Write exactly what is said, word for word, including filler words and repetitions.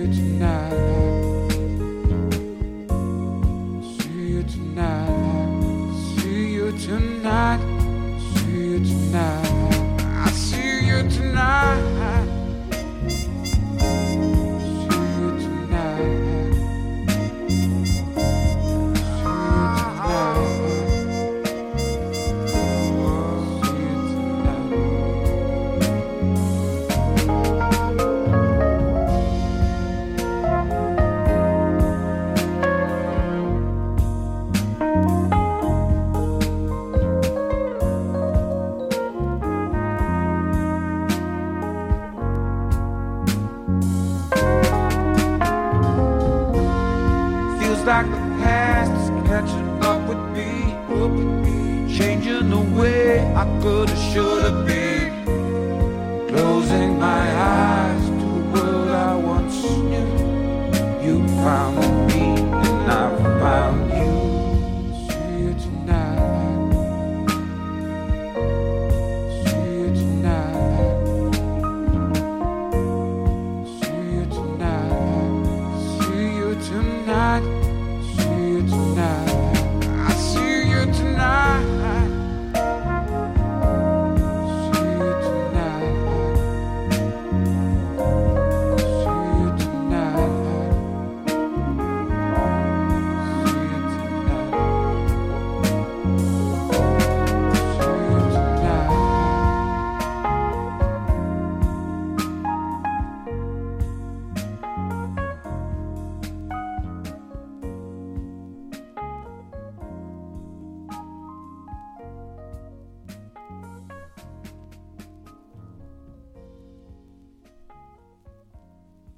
Like the past is catching up with me, up with me, changing the way I could have, should have been, closing my eyes to the world I once knew. You found me.